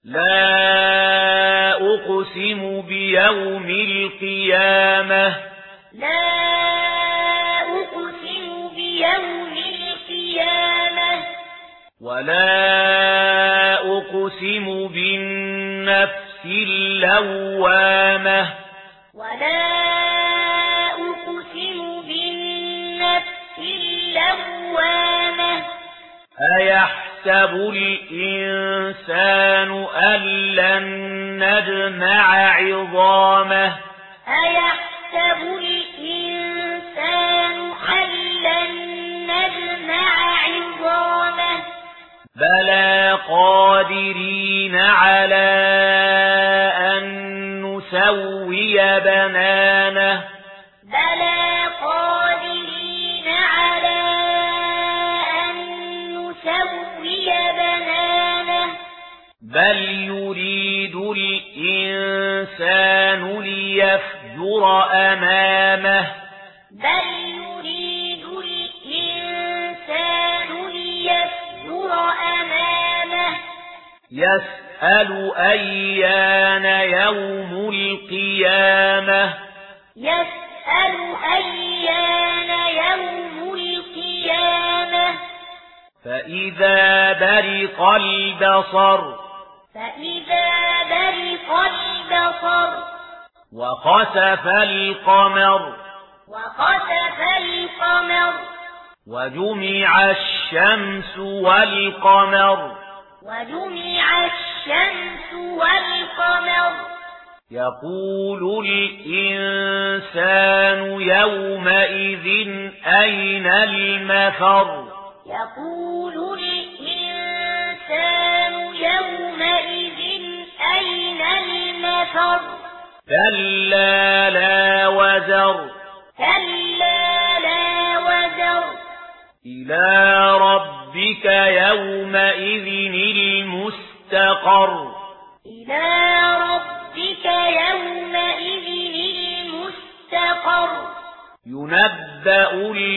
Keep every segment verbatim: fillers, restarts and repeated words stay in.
لا أقسم بيوم القيامة لا أقسم بيوم القيامة ولا أقسم بالنفس اللوامة ولا أقسم بالنفس اللوامة أيحسب الإنسان أن لن نجمع عظامه أيحسب الإنسان أن لن نجمع عظامه بلى قادرين على أن نسوي بنانه بلى قادرين على أن نسوي بنانه بل يريد الإنسان ليفجر أمامه بل يريد الإنسان ليفجر أمامه يسأل أيان يوم القيامة يسأل أيان يوم القيامة فإذا برق البصر فإذا برق البصر وخسف القمر وخسف القمر وجمع الشمس والقمر وجمع الشمس والقمر يقول الإنسان يومئذ أين المفر يقول الإنسان يومئذ أين المفر كلا لا وزر كلا لا وزر إلى ربك يومئذ المستقر إلى ربك يومئذ المستقر ينبأ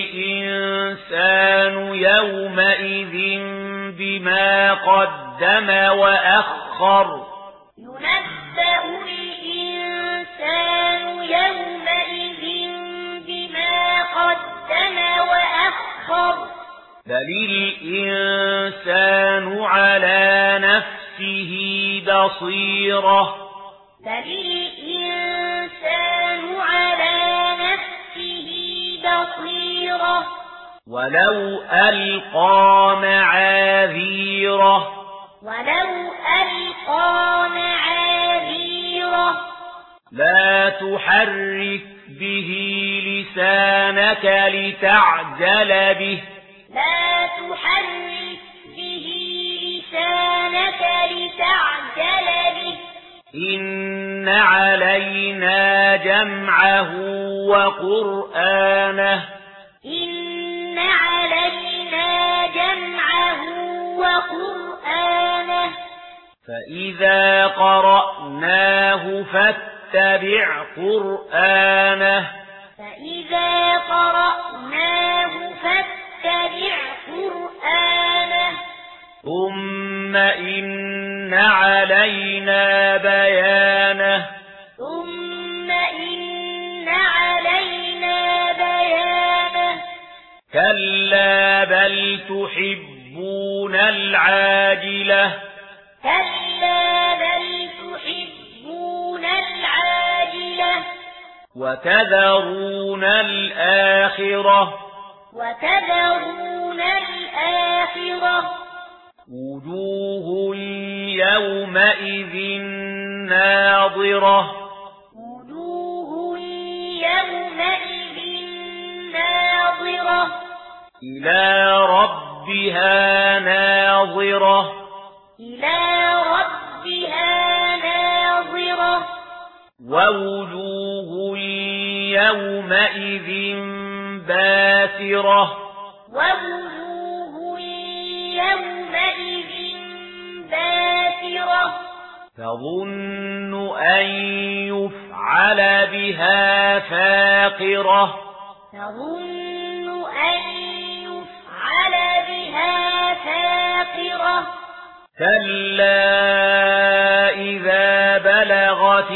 الإنسان يومئذ بما قدم وأخر ينبأ الإنسان يومئذ بما قدم وأخر بل الإنسان على نفسه بصيرة بل الإنسان على نفسه بصيرة ولو ألقى معاذيره ولو ألقى معاذيره لا تحرك به لسانك لتعجل به لا تحرك به لسانك لتعجل به إن علينا جمعه وقرآنه إن علينا جمعه وقرآنه فإذا قرأناه فاتبع قرآنه فإذا قرأناه فاتبع قرآنه ثم إن علينا بيانه ثم إن علينا بيانه كلا بل تحبون العاجلة كلا بل تحبون العاجلة وتذرون الآخرة وتذرون الآخرة وجوه يومئذ ناظرة وجوه يومئذ ناظرة إلى ربها ناظرة إلى ربها ناظرة ووجوه يومئذ باسرة ووجوه يومئذ باسرة تظن أن يفعل بها فاقرة تظن أن يفعل بها فاقرة كلا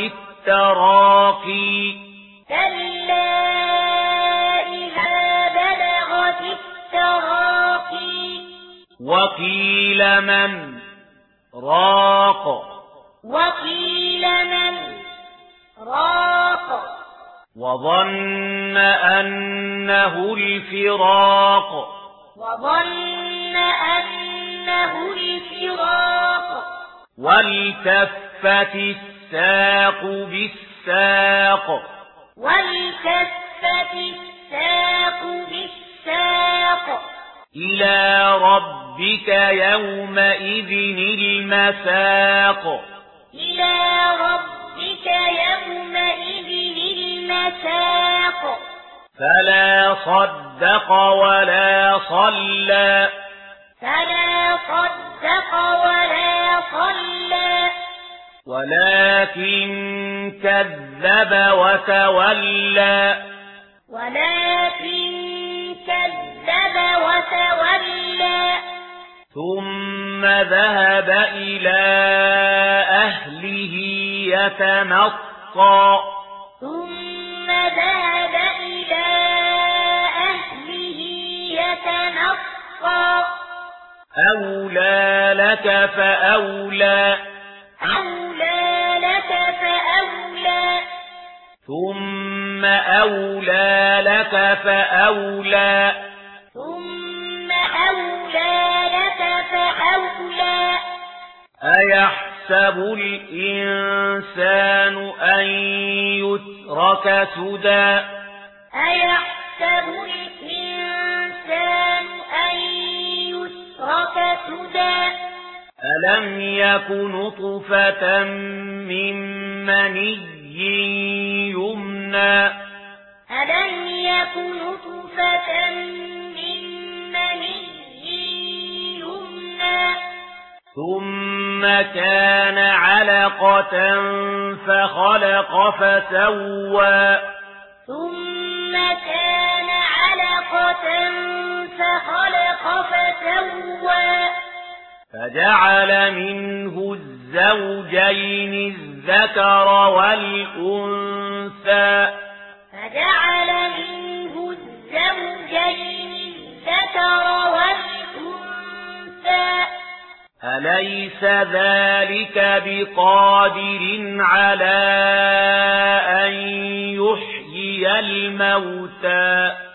التراقي كلا إذا بلغت التراقي وقيل من راق وقيل من راق وظن أنه الفراق وظن أنه الفراق والتفت الساق بالساق والتفت الساق بالساق إلى ربك يومئذ المساق إلى ربك يومئذ المساق فلا صدق ولا صلى فلا صدق ولا صلى ولكن كذب وتولى ولكن كذب وتولى ثم ذهب إلى أهله يتمطى ثم ذهب إلى أهله يتمطى أولى لك فأولى أولى لك فأولى ثم أولى لك فأولى ثم أولى لك فأولى أيحسب الإنسان أن يترك سدى أيحسب الإنسان أن يترك سدى ألم يك نطفة من مني يمنى ألم يك نطفة من مني يمنى ثم كان علقة فخلق فسوى ثم كان علقة فخلق فسوى فجعل منه الزوجين الذكر والأنثى فجعل منه الزوجين الذكر والأنثى أليس ذلك بقادر على أن يحيي الموتى